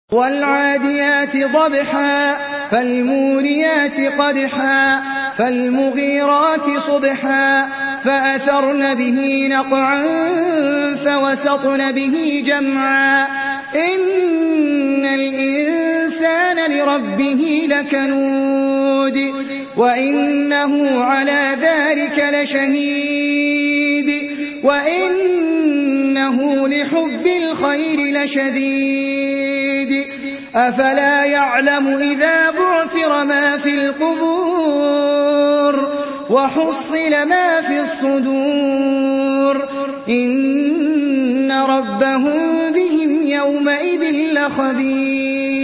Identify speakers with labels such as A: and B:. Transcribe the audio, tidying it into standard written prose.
A: وَالْعَادِيَاتِ ضَبْحًا فَالْمُورِيَاتِ قَدْحًا فَالْمُغِيرَاتِ صُبْحًا فَأَثَرْنَ بِهِ نَقْعًا فَوَسَطْنَ بِهِ جَمْعًا إِنَّ الْإِنسَانَ لِرَبِّهِ لَكَنُودٌ وَإِنَّهُ عَلَىٰ ذَٰلِكَ لَشَهِيدٌ وَإِنَّهُ لِحُبِّ الْخَيْرِ لَشَدِيدٌ أَفَلَا يَعْلَمُ إِذَا بُعْثِرَ مَا فِي الْقُبُورِ وَحُصِّلَ مَا فِي الصُّدُورِ إِنَّ رَبَّهُم بِهِمْ يَوْمَئِذٍ لَّخَبِيرٌ